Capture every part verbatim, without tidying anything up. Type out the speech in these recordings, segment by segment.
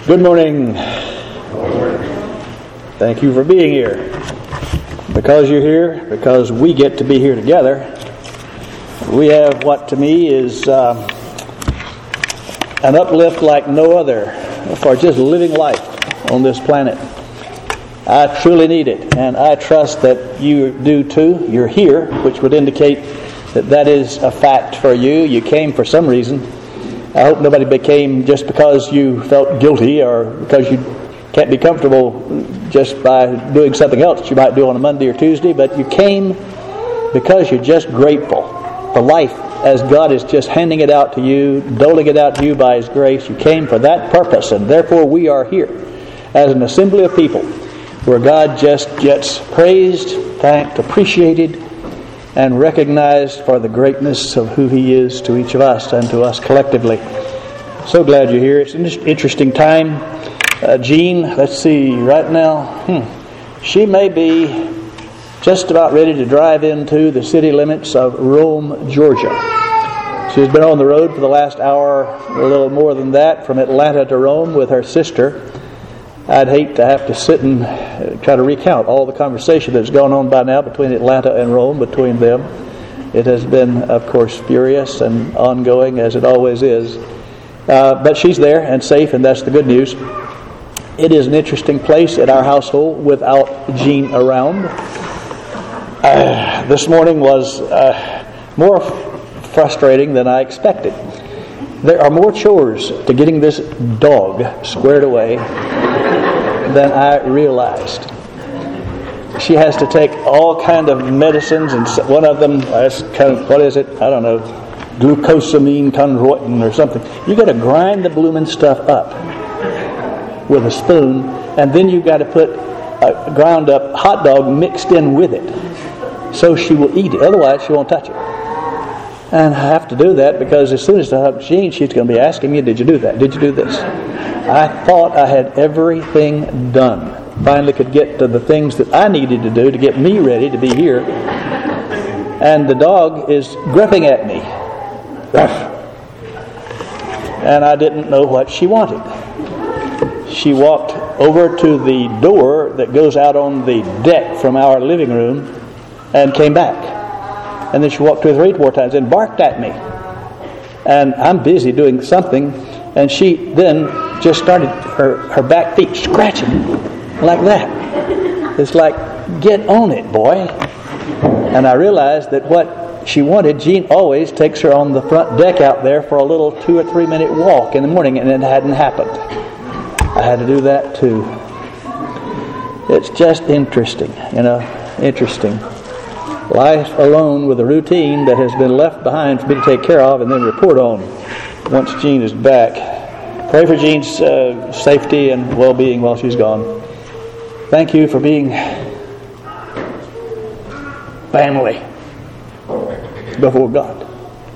Good morning. Thank you for being here. Because you're here, because we get to be here together, we have what to me is um, an uplift like no other for just living life on this planet. I truly need it, and I trust that you do too. You're here, which would indicate that that is a fact for you. You came for some reason. I hope nobody became just because you felt guilty or because you can't be comfortable just by doing something else that you might do on a Monday or Tuesday, but you came because you're just grateful for life as God is just handing it out to you, doling it out to you by His grace. You came for that purpose, and therefore we are here as an assembly of people where God just gets praised, thanked, appreciated, and recognized for the greatness of who He is to each of us and to us collectively. So glad you're here. It's an interesting time. Uh, Jean, let's see, right now, hmm, she may be just about ready to drive into the city limits of Rome, Georgia. She's been on the road for the last hour, a little more than that, from Atlanta to Rome with her sister. I'd hate to have to sit and try to recount all the conversation that's gone on by now between Atlanta and Rome, between them. It has been, of course, furious and ongoing, as it always is. Uh, but she's there and safe, and that's the good news. It is an interesting place at our household without Jean around. Uh, this morning was uh, more f- frustrating than I expected. There are more chores to getting this dog squared away than I realized. She has to take all kind of medicines, and one of them is kind of, what is it? I don't know, glucosamine chondroitin or something. You got to grind the blooming stuff up with a spoon, and then you got to put a ground up hot dog mixed in with it, so she will eat it. Otherwise, she won't touch it. And I have to do that because as soon as I have Jean, she's going to be asking me, "Did you do that? Did you do this?" I thought I had everything done. Finally could get to the things that I needed to do to get me ready to be here. And the dog is gruffing at me. And I didn't know what she wanted. She walked over to the door that goes out on the deck from our living room and came back. And then she walked two or three more times and barked at me. And I'm busy doing something, and she then just started her, her back feet scratching like that. It's like, get on it, boy. And I realized that what she wanted, Jean always takes her on the front deck out there for a little two or three minute walk in the morning, and it hadn't happened. I had to do that too. It's just interesting, you know, interesting. Life alone with a routine that has been left behind for me to take care of and then report on once Jean is back. Pray for Jean's uh, safety and well-being while she's gone. Thank you for being family before God.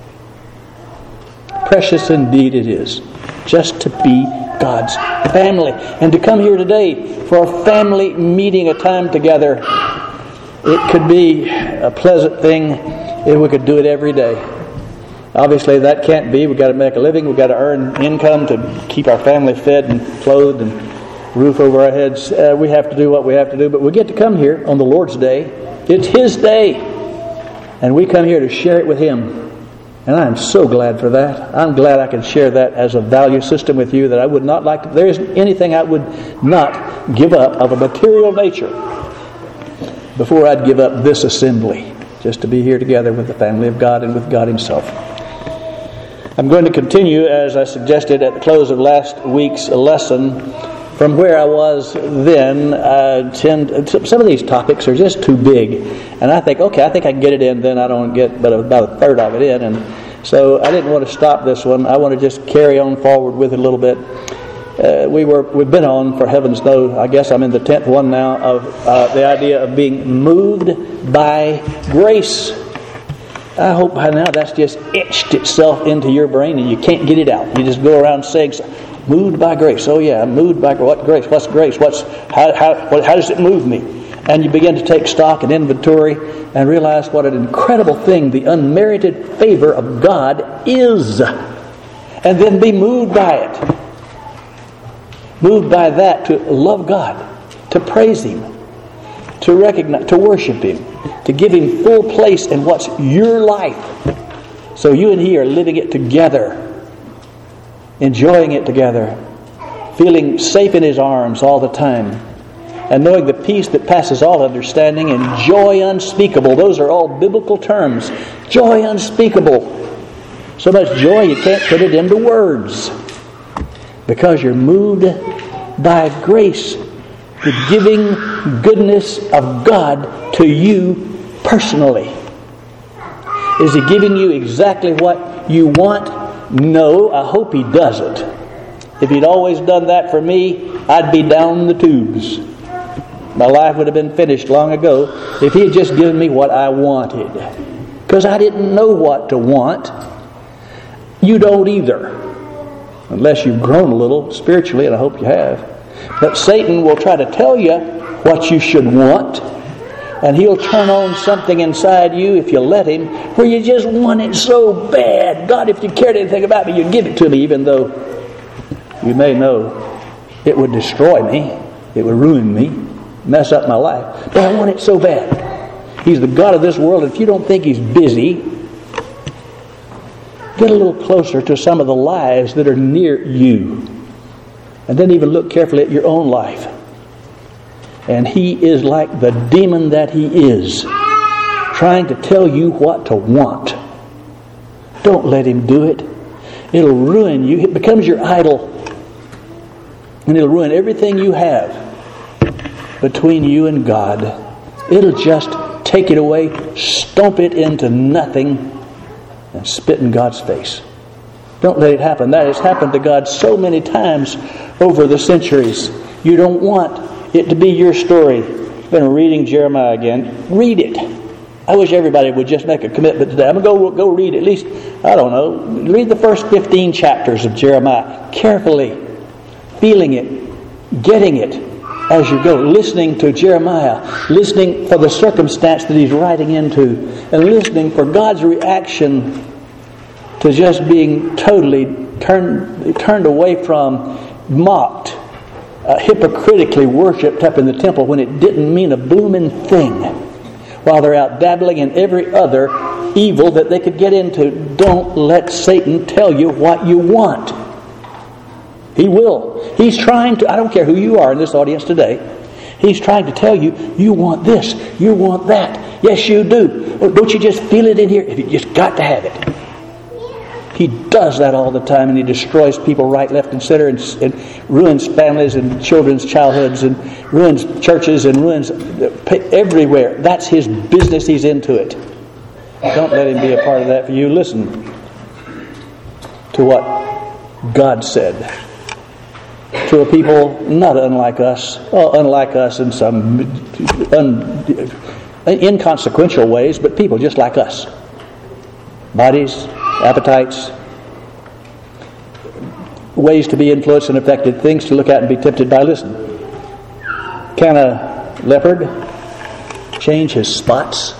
Precious indeed it is just to be God's family. And to come here today for a family meeting, a time together, it could be a pleasant thing if we could do it every day. Obviously that can't be. We've got to make a living. We've got to earn income to keep our family fed and clothed and roof over our heads. Uh, we have to do what we have to do. But we get to come here on the Lord's Day. It's His day. And we come here to share it with Him. And I am so glad for that. I'm glad I can share that as a value system with you that I would not like to. There isn't anything I would not give up of a material nature before I'd give up this assembly, just to be here together with the family of God and with God Himself. I'm going to continue, as I suggested at the close of last week's lesson, from where I was then. I tend, some of these topics are just too big, and I think, okay, I think I can get it in, then I don't get but about a third of it in, and so I didn't want to stop this one. I want to just carry on forward with it a little bit. Uh, we were, we've been on, for heavens knows, I guess I'm in the tenth one now, of uh, the idea of being moved by grace. I hope by now that's just etched itself into your brain and you can't get it out. You just go around saying, moved by grace. Oh yeah, I'm moved by what grace? What's grace? What's how how what, how does it move me? And you begin to take stock and inventory and realize what an incredible thing the unmerited favor of God is. And then be moved by it. moved by that to love God, to praise Him, to recognize, to worship Him, to give Him full place in what's your life. So you and He are living it together, enjoying it together, feeling safe in His arms all the time, and knowing the peace that passes all understanding and joy unspeakable. Those are all biblical terms. Joy unspeakable. So much joy you can't put it into words, because you're moved by grace, the giving goodness of God to you personally. Is He giving you exactly what you want? No, I hope He doesn't. If He'd always done that for me, I'd be down the tubes. My life would have been finished long ago if He had just given me what I wanted. Because I didn't know what to want. You don't either. Unless you've grown a little spiritually, and I hope you have. But Satan will try to tell you what you should want. And he'll turn on something inside you, if you let him, where you just want it so bad. God, if you cared anything about me, you'd give it to me, even though you may know it would destroy me, it would ruin me, mess up my life. But I want it so bad. He's the God of this world. If you don't think He's busy, get a little closer to some of the lives that are near you. And then even look carefully at your own life. And he is like the demon that he is, trying to tell you what to want. Don't let him do it. It'll ruin you. It becomes your idol. And it'll ruin everything you have between you and God. It'll just take it away, stomp it into nothing, and spit in God's face. Don't let it happen. That has happened to God so many times over the centuries. You don't want it to be your story. Been reading Jeremiah again. Read it. I wish everybody would just make a commitment today. I'm going to go, go read at least, I don't know, read the first fifteen chapters of Jeremiah carefully, feeling it, getting it as you go, listening to Jeremiah, listening for the circumstance that he's writing into, and listening for God's reaction to just being totally turned turned away from, mocked, uh, hypocritically worshipped up in the temple when it didn't mean a blooming thing, while they're out dabbling in every other evil that they could get into. Don't let Satan tell you what you want. He will. He's trying to, I don't care who you are in this audience today, he's trying to tell you, you want this, you want that. Yes, you do. Don't you just feel it in here? You just got to have it. He does that all the time, and he destroys people right, left, and center, and, and ruins families and children's childhoods, and ruins churches, and ruins everywhere. That's his business. He's into it. Don't let him be a part of that for you. Listen to what God said to a people not unlike us, well, unlike us in some un, inconsequential ways, but people just like us. Bodies, appetites, ways to be influenced and affected, things to look at and be tempted by. Listen, can a leopard change his spots?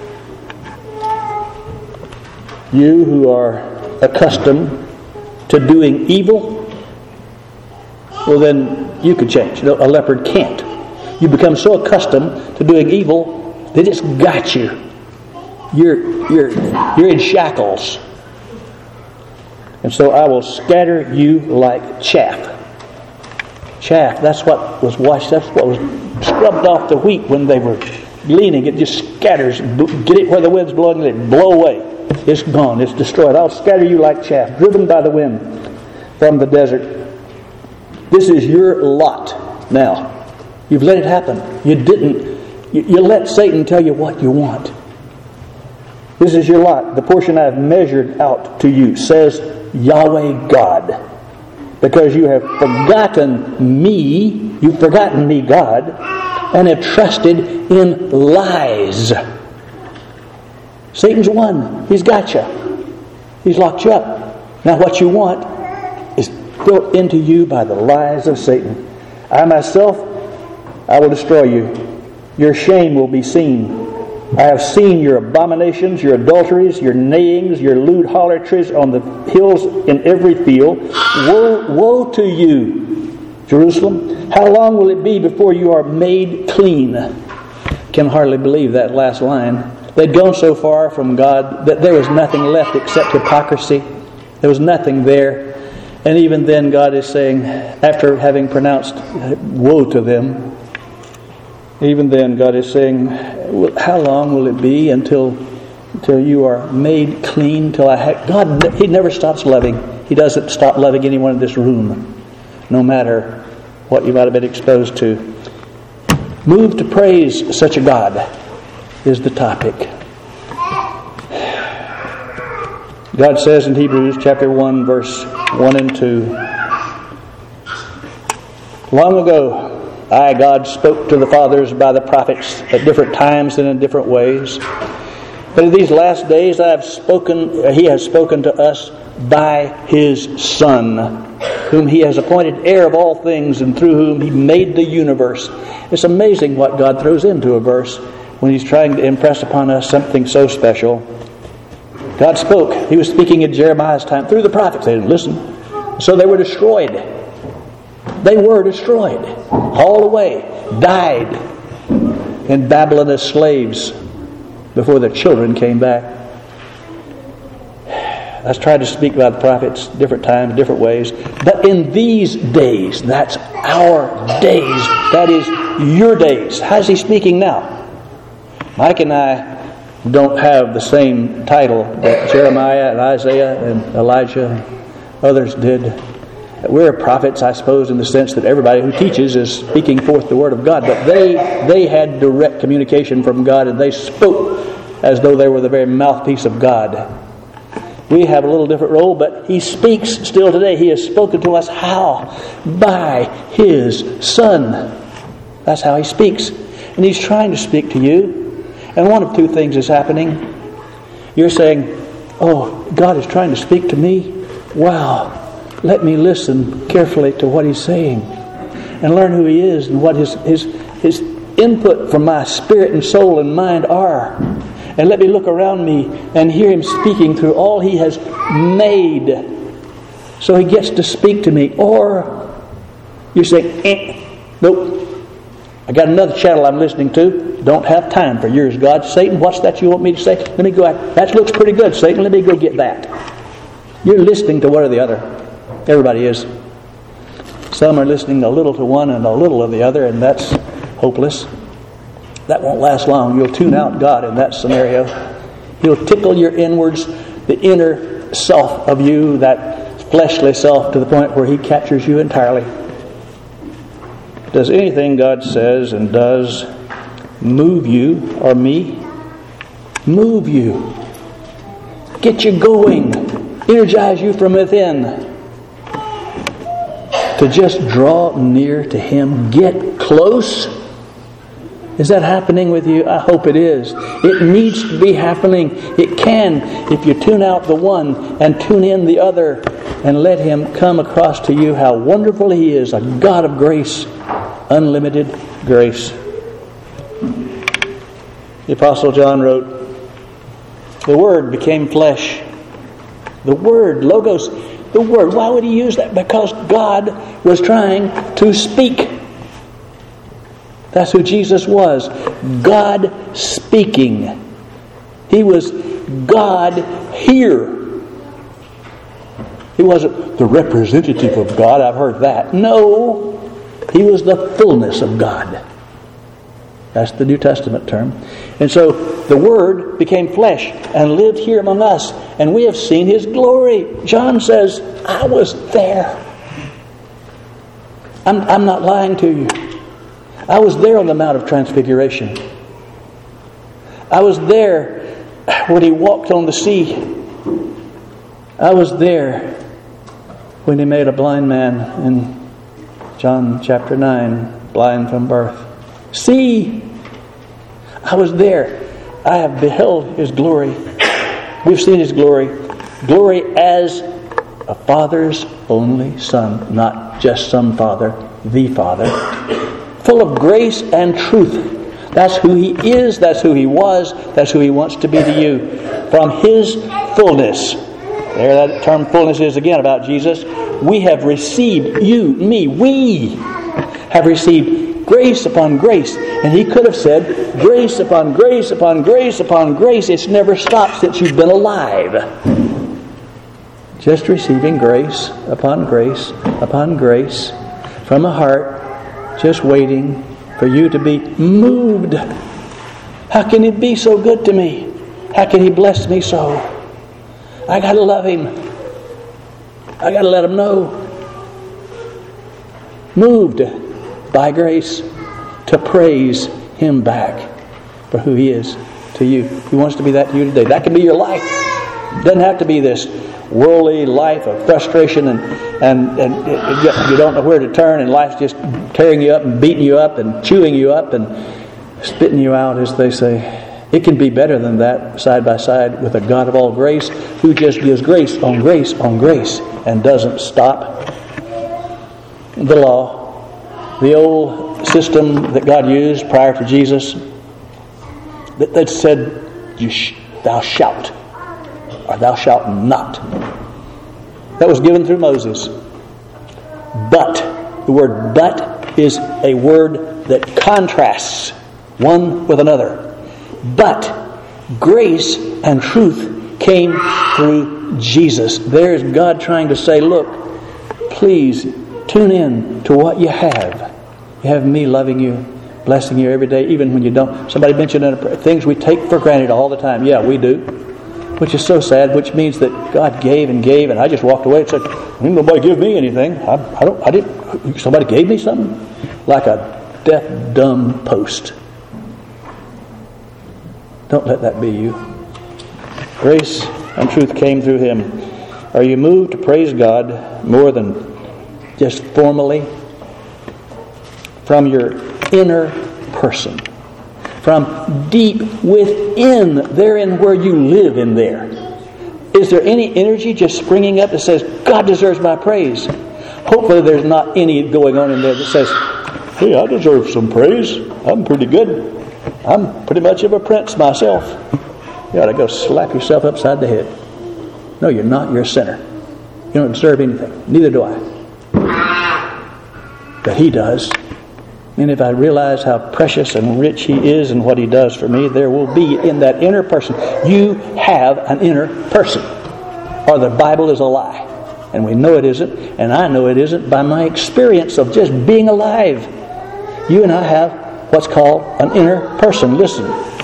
You who are accustomed to doing evil, well then you could change. No, a leopard can't. You become so accustomed to doing evil that it's got you. You're you're you're in shackles. And so I will scatter you like chaff. Chaff, that's what was washed, that's what was scrubbed off the wheat when they were gleaning. It just scatters. Get it where the wind's blowing, let it blow away. It's gone, it's destroyed. I'll scatter you like chaff, driven by the wind from the desert. This is your lot now. You've let it happen. You didn't. You, you let Satan tell you what you want. This is your lot, the portion I have measured out to you, says Yahweh God. Because you have forgotten me, you've forgotten me, God, and have trusted in lies. Satan's won. He's got you. He's locked you up. Now what you want is built into you by the lies of Satan. I myself, I will destroy you. Your shame will be seen. I have seen your abominations, your adulteries, your neighings, your lewd harlotries on the hills in every field. Woe, woe to you, Jerusalem, how long will it be before you are made clean? Can hardly believe that last line. They'd gone so far from God that there was nothing left except hypocrisy. There was nothing there. And even then God is saying, after having pronounced woe to them, even then God is saying, how long will it be until until you are made clean? Till I ha-? God, He never stops loving. He doesn't stop loving anyone in this room, no matter what you might have been exposed to. Move to praise such a God is the topic. God says in Hebrews chapter one, verse one and two, long ago, I, God, spoke to the fathers by the prophets at different times and in different ways. But in these last days I have spoken, He has spoken to us by His Son, whom He has appointed heir of all things and through whom He made the universe. It's amazing what God throws into a verse when He's trying to impress upon us something so special. God spoke. He was speaking in Jeremiah's time through the prophets. They didn't listen. So they were destroyed. They were destroyed. Hauled away. Died in Babylon as slaves before their children came back. I've tried to speak about the prophets different times, different ways. But in these days, that's our days. That is your days. How's He speaking now? Mike and I don't have the same title that Jeremiah and Isaiah and Elijah and others did. We're prophets, I suppose, in the sense that everybody who teaches is speaking forth the Word of God. But they they had direct communication from God, and they spoke as though they were the very mouthpiece of God. We have a little different role, but He speaks still today. He has spoken to us how? By His Son. That's how He speaks. And He's trying to speak to you. And one of two things is happening. You're saying, oh, God is trying to speak to me. Wow. Let me listen carefully to what He's saying and learn who He is and what His, his, his input from my spirit and soul and mind are. And let me look around me and hear Him speaking through all He has made. So He gets to speak to me. Or you're saying, eh, nope. I got another channel I'm listening to. Don't have time for yours, God. Satan, what's that you want me to say? Let me go out. That looks pretty good, Satan. Let me go get that. You're listening to one or the other. Everybody is. Some are listening a little to one and a little of the other, and that's hopeless. That won't last long. You'll tune out God in that scenario. He'll tickle your inwards, the inner self of you, that fleshly self, to the point where He captures you entirely. Does anything God says and does move you or me? Move you. Get you going. Energize you from within. To just draw near to Him. Get close. Is that happening with you? I hope it is. It needs to be happening. It can if you tune out the one and tune in the other and let Him come across to you how wonderful He is, a God of grace, unlimited grace. The Apostle John wrote, the Word became flesh. The Word, Logos, the Word. Why would He use that? Because God was trying to speak. That's who Jesus was. God speaking. He was God here. He wasn't the representative of God. I've heard that. No. He was the fullness of God. That's the New Testament term. And so the Word became flesh and lived here among us. And we have seen His glory. John says, I was there. I'm, I'm not lying to you. I was there on the Mount of Transfiguration. I was there when He walked on the sea. I was there when He made a blind man in John chapter nine, blind from birth. See, I was there. I have beheld His glory. We've seen His glory. Glory as a Father's only Son, not just some Father, the Father. Full of grace and truth. That's who He is, that's who He was, that's who He wants to be to you. From His fullness, There that term fullness is again about Jesus. We have received, you, me, we have received grace upon grace. And he could have said, grace upon grace upon grace upon grace. It's never stopped since you've been alive. Just receiving grace upon grace upon grace from a heart just waiting for you to be moved. How can he be so good to me? How can he bless me so? I got to love him. I got to let him know. Moved by grace to praise him back for who he is to you. He wants to be that to you today. That can be your life. It doesn't have to be this worldly life of frustration and, and, and you don't know where to turn, and life's just tearing you up and beating you up and chewing you up and spitting you out, as they say. It can be better than that, side by side with a God of all grace who just gives grace on grace on grace and doesn't stop. The law, the old system that God used prior to Jesus, that, that said, "You sh- thou shalt," or "thou shalt not." That was given through Moses. But, the word "but" is a word that contrasts one with another. But grace and truth came through Jesus. There's God trying to say, look, please tune in to what you have. You have me loving you, blessing you every day, even when you don't. Somebody mentioned in a prayer, things we take for granted all the time. Yeah, we do. Which is so sad, which means that God gave and gave, and I just walked away and said, nobody give me anything. I, I don't. I didn't. Somebody gave me something? Like a deaf, dumb post. Don't let that be you. Grace and truth came through him. Are you moved to praise God more than just formally? From your inner person. From deep within, therein where you live in there. Is there any energy just springing up that says, God deserves my praise? Hopefully there's not any going on in there that says, hey, I deserve some praise. I'm pretty good. I'm pretty much of a prince myself. You ought to go slap yourself upside the head. No, you're not. You're a sinner. You don't deserve anything. Neither do I. But he does. And if I realize how precious and rich he is and what he does for me, there will be in that inner person. You have an inner person. Or the Bible is a lie. And we know it isn't. And I know it isn't by my experience of just being alive. You and I have what's called an inner person. Listen.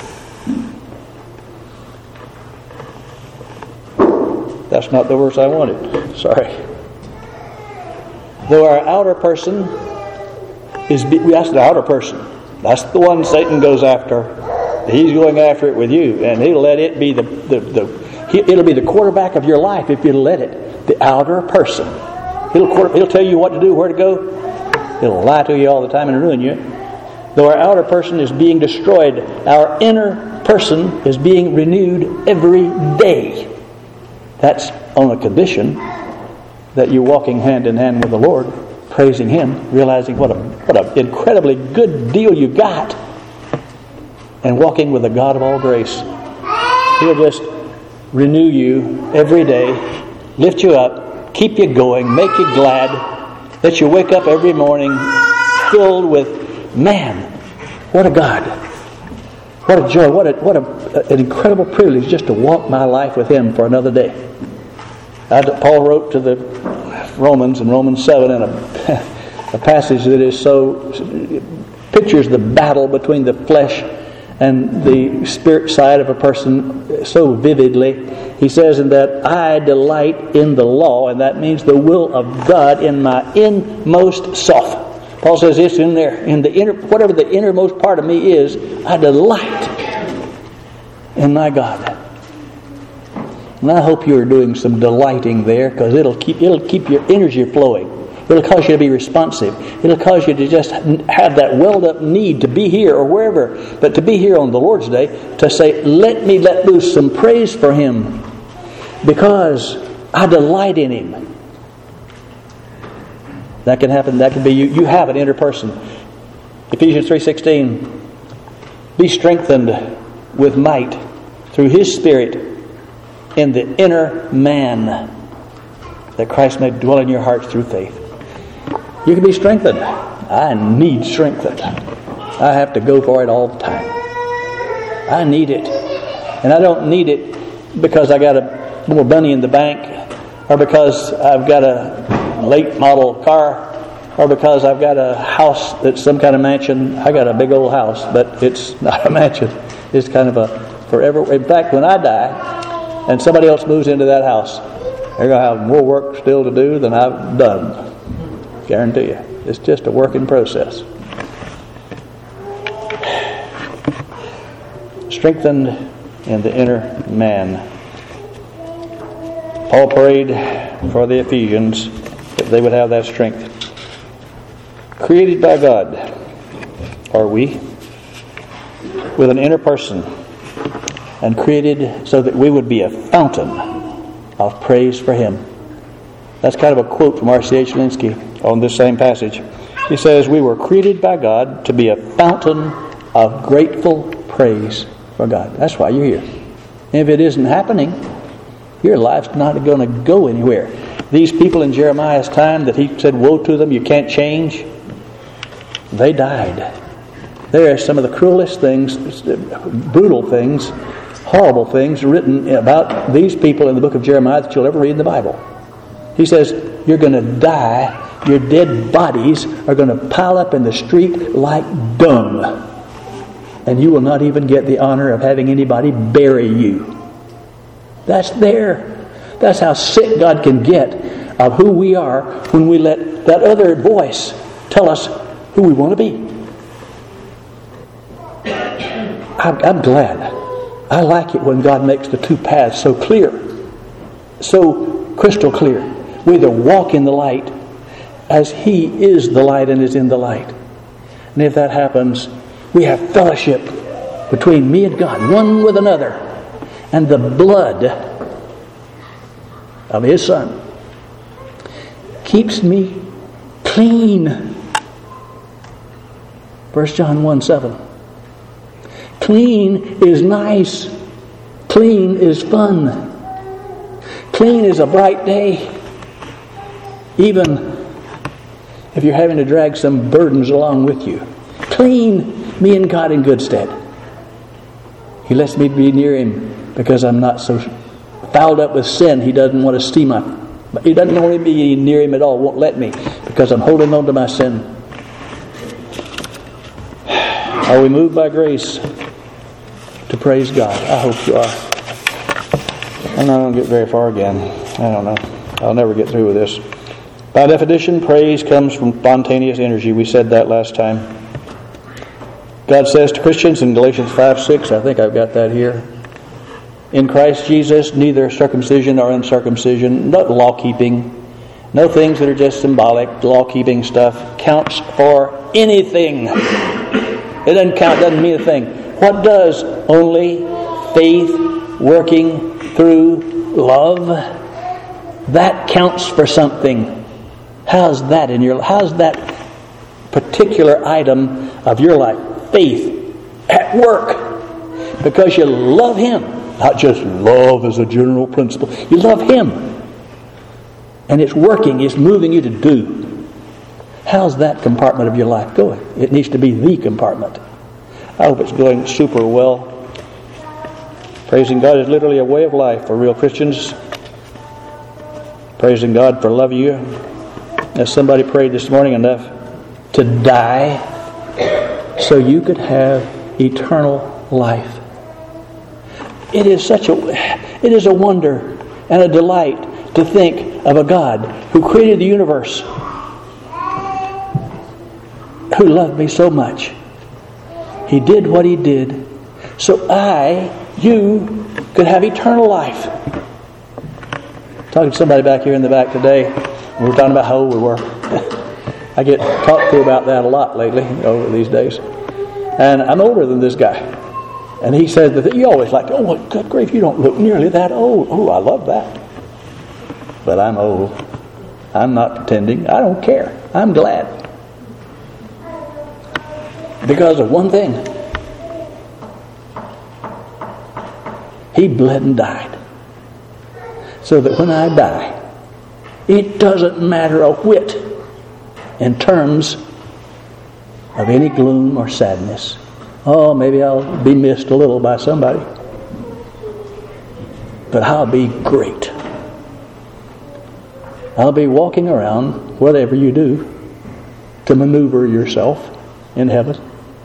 That's not the verse I wanted. Sorry. Though our outer person is, that's the outer person. That's the one Satan goes after. He's going after it with you, and he'll let it be the, the, the he, it'll be the quarterback of your life if you let it. The outer person. He'll quarter, he'll tell you what to do, where to go. He'll lie to you all the time and ruin you. Though our outer person is being destroyed, our inner person is being renewed every day. That's on a condition that you're walking hand in hand with the Lord, praising him, realizing what a what an incredibly good deal you got, and walking with the God of all grace. He'll just renew you every day, lift you up, keep you going, make you glad, let you wake up every morning filled with, man, what a God. What a joy, what a what a, an incredible privilege just to walk my life with him for another day. I, Paul wrote to the Romans in Romans seven in a, a passage that is so pictures the battle between the flesh and the spirit side of a person so vividly. He says in that, I delight in the law, and that means the will of God in my inmost self. Paul says it's in there, in the inner, whatever the innermost part of me is, I delight in my God. And I hope you're doing some delighting there, because it'll keep it'll keep your energy flowing. It'll cause you to be responsive. It'll cause you to just have that welled up need to be here or wherever, but to be here on the Lord's Day to say, let me let loose some praise for him, because I delight in him. That can happen. That can be you. You have an inner person. Ephesians three sixteen. Be strengthened with might through his Spirit in the inner man, that Christ may dwell in your hearts through faith. You can be strengthened. I need strengthened. I have to go for it all the time. I need it. And I don't need it because I got a more money in the bank, or because I've got a late model car, or because I've got a house that's some kind of mansion. I got a big old house, but it's not a mansion. It's kind of a forever. In fact, when I die and somebody else moves into that house, they're going to have more work still to do than I've done. Guarantee you. It's just a working process. Strengthened in the inner man. Paul prayed for the Ephesians that they would have that strength. Created by God, are we, with an inner person, and created so that we would be a fountain of praise for Him. That's kind of a quote from R C H Linsky on this same passage. He says, we were created by God to be a fountain of grateful praise for God. That's why you're here. And if it isn't happening, your life's not going to go anywhere. These people in Jeremiah's time that he said, woe to them, you can't change, they died. There are some of the cruelest things, brutal things, horrible things written about these people in the book of Jeremiah that you'll ever read in the Bible. He says, you're going to die. Your dead bodies are going to pile up in the street like dung. And you will not even get the honor of having anybody bury you. That's there. That's how sick God can get of who we are when we let that other voice tell us who we want to be. I'm, I'm glad. I like it when God makes the two paths so clear, so crystal clear. We either walk in the light as He is the light and is in the light. And if that happens, we have fellowship between me and God, one with another. And the blood of His Son keeps me clean. First John one seven. Clean is nice. Clean is fun. Clean is a bright day. Even if you're having to drag some burdens along with you. Clean me and God in good stead. He lets me be near Him because I'm not so fouled up with sin. He doesn't want to see my... He doesn't want to be near Him at all. Won't let me because I'm holding on to my sin. Are we moved by grace to praise God? I hope you are. I'm not going to get very far again. I don't know. I'll never get through with this. By definition, praise comes from spontaneous energy. We said that last time. God says to Christians in Galatians five six, I think I've got that here. In Christ Jesus, neither circumcision nor uncircumcision, no law-keeping, no things that are just symbolic, law-keeping stuff, counts for anything. It doesn't count, doesn't mean a thing. What does? Only faith working through love. That counts for something. How's that in your? How's that particular item of your life? Faith at work, because you love Him, not just love as a general principle. You love Him, and it's working. It's moving you to do. How's that compartment of your life going? It needs to be the compartment. I hope it's going super well. Praising God is literally a way of life for real Christians. Praising God for love you. As somebody prayed this morning, enough to die so you could have eternal life. It is such a it is a wonder and a delight to think of a God who created the universe, who loved me so much. He did what He did so I, you, could have eternal life. Talking to somebody back here in the back today, we were talking about how old we were. I get talked to about that a lot lately, over these days. And I'm older than this guy. And he says that you always like, oh, good grief, you don't look nearly that old. Oh, I love that. But I'm old. I'm not pretending. I don't care. I'm glad. Because of one thing. He bled and died. so that when I die, it doesn't matter a whit in terms of any gloom or sadness. Oh, maybe I'll be missed a little by somebody, but I'll be great. I'll be walking around, whatever you do, to maneuver yourself in heaven,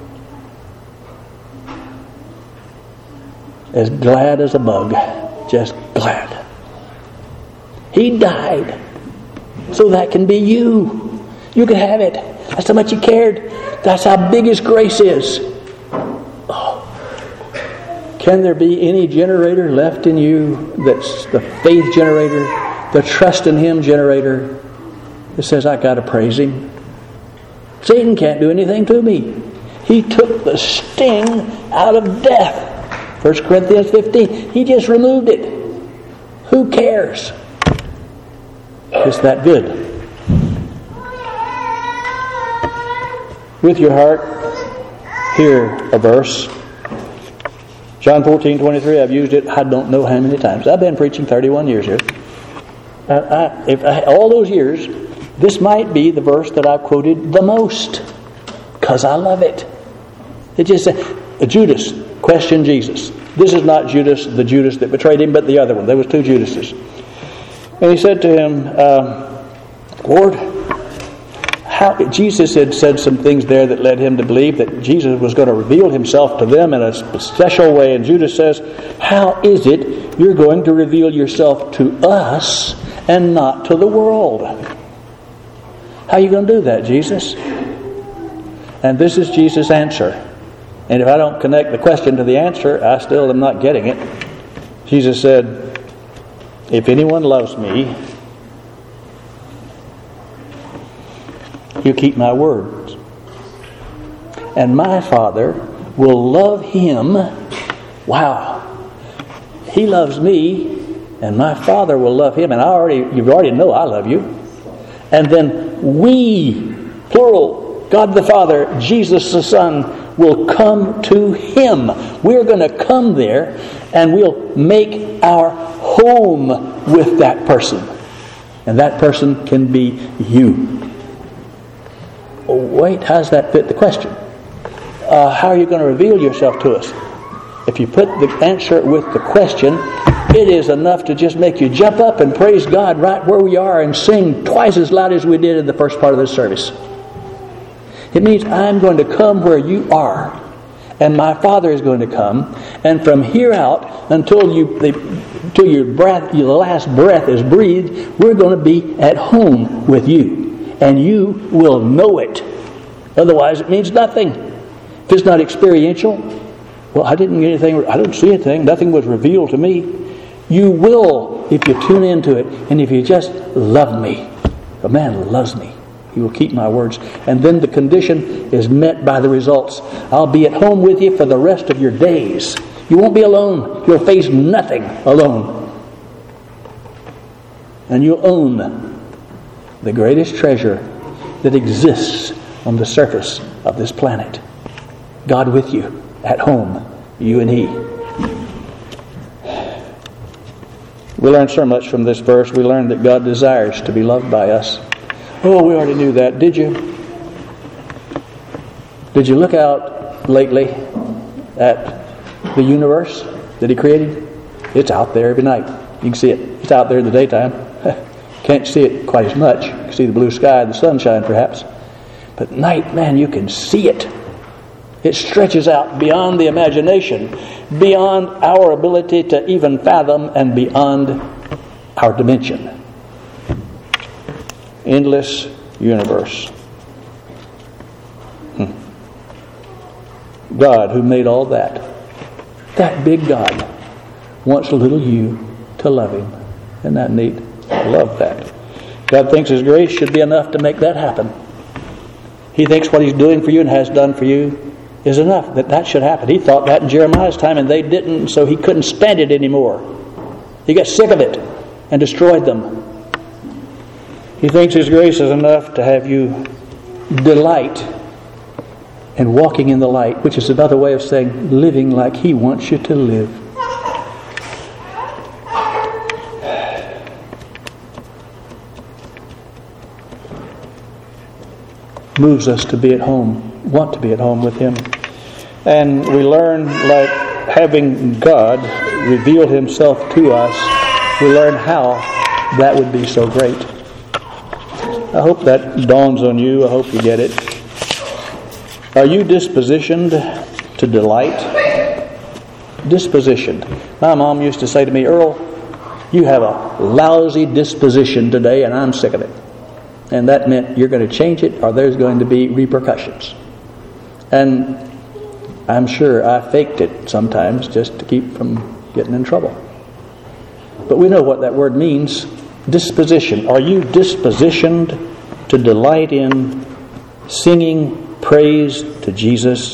as glad as a bug, just glad. He died so that can be you. You can have it. That's how much He cared. That's how big His grace is. Oh. Can there be any generator left in you that's the faith generator, the trust in Him generator, that says, I got to praise Him? Satan can't do anything to me. He took the sting out of death. First Corinthians fifteen. He just removed it. Who cares? It's that good. With your heart, hear a verse. John fourteen twenty-three. I've used it I don't know how many times. I've been preaching thirty-one years here. I, I, if I, all those years, this might be the verse that I've quoted the most, because I love it. It just said, Judas questioned Jesus. This is not Judas, the Judas that betrayed Him, but the other one. There was two Judases. And he said to him, uh, Lord, how, Jesus had said some things there that led him to believe that Jesus was going to reveal Himself to them in a special way. And Judas says, how is it you're going to reveal yourself to us and not to the world? How are you going to do that, Jesus? And this is Jesus' answer. And if I don't connect the question to the answer, I still am not getting it. Jesus said, if anyone loves me, you keep my words. And my Father will love him. Wow. He loves me, and my Father will love him. And I already, you already know I love you. And then we, plural, God the Father, Jesus the Son, will come to Him. We're going to come there, and we'll make our home with that person. And that person can be you. Oh, wait, how does that fit the question? Uh, how are you going to reveal yourself to us? If you put the answer with the question, it is enough to just make you jump up and praise God right where we are and sing twice as loud as we did in the first part of this service. It means I'm going to come where you are, and my Father is going to come, and from here out until you, until your breath, your last breath is breathed, we're going to be at home with you, and you will know it. Otherwise, it means nothing. If it's not experiential, well, I didn't get anything. I didn't see anything. Nothing was revealed to me. You will if you tune into it, and if you just love me. A man loves me. He will keep my words. And then the condition is met by the results. I'll be at home with you for the rest of your days. You won't be alone. You'll face nothing alone. And you'll own the greatest treasure that exists on the surface of this planet. God with you, at home, you and He. We learned so much from this verse. We learned that God desires to be loved by us. Oh, we already knew that. Did you? Did you look out lately at the universe that He created? It's out there every night. You can see it. It's out there in the daytime. Can't see it quite as much. You can see the blue sky, the sunshine perhaps. But at night, man, you can see it. It stretches out beyond the imagination, beyond our ability to even fathom, and beyond our dimension. Endless universe. Hmm. God, who made all that, that big God, wants little you to love Him. Isn't that neat? I love that. God thinks His grace should be enough to make that happen. He thinks what He's doing for you and has done for you is enough, that that should happen. He thought that in Jeremiah's time, and they didn't, so he couldn't stand it anymore. He got sick of it and destroyed them. He thinks His grace is enough to have you delight in walking in the light, which is another way of saying living like He wants you to live. moves us to be at home, want to be at home with Him. And we learn, like having God reveal Himself to us, we learn how that would be so great. I hope that dawns on you. I hope you get it. Are you dispositioned to delight? Dispositioned. My mom used to say to me, Earl, you have a lousy disposition today and I'm sick of it. And that meant you're going to change it or there's going to be repercussions. And I'm sure I faked it sometimes just to keep from getting in trouble. But we know what that word means. Disposition. Are you dispositioned to delight in singing praise to Jesus?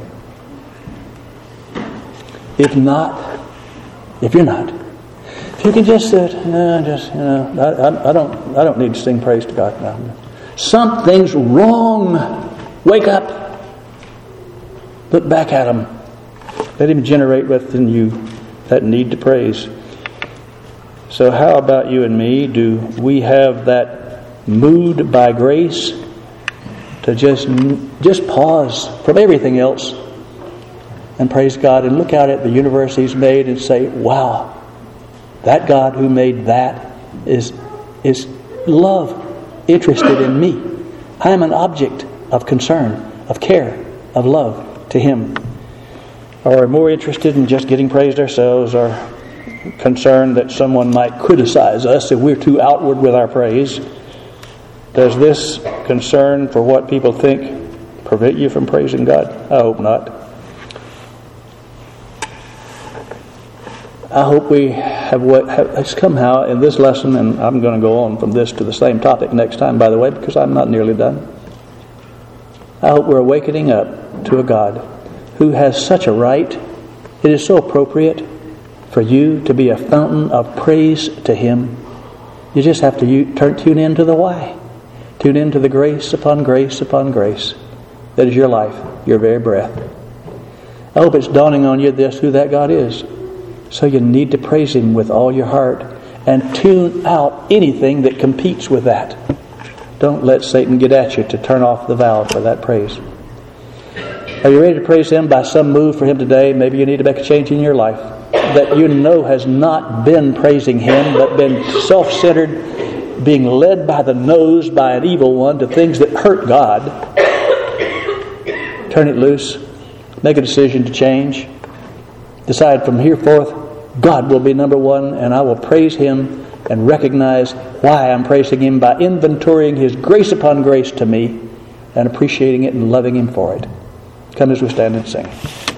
If not, if you're not, if you can just sit, uh, just you know, I, I, I don't, I don't need to sing praise to God. No. Something's wrong. Wake up. Look back at Him. Let Him generate within you that need to praise. So how about you and me? Do we have that mood by grace to just just pause from everything else and praise God and look out at the universe He's made and say, wow, that God who made that is is love, interested in me. I am an object of concern, of care, of love to Him. Or are more interested in just getting praised ourselves, or concerned that someone might criticize us if we're too outward with our praise? Does this concern for what people think prevent you from praising God? I hope not. I hope we have what has somehow in this lesson, and I'm going to go on from this to the same topic next time, by the way, because I'm not nearly done. I hope we're awakening up to a God who has such a right. It is so appropriate for you to be a fountain of praise to Him. You just have to you, turn, tune in to the why. Tune in to the grace upon grace upon grace. That is your life, your very breath. I hope it's dawning on you this who that God is. So you need to praise Him with all your heart and tune out anything that competes with that. Don't let Satan get at you to turn off the valve for that praise. Are you ready to praise Him by some move for Him today? Maybe you need to make a change in your life that you know has not been praising Him, but been self-centered, being led by the nose by an evil one to things that hurt God. Turn it loose. Make a decision to change. Decide from here forth, God will be number one, and I will praise Him and recognize why I'm praising Him by inventorying His grace upon grace to me and appreciating it and loving Him for it. Come as we stand and sing.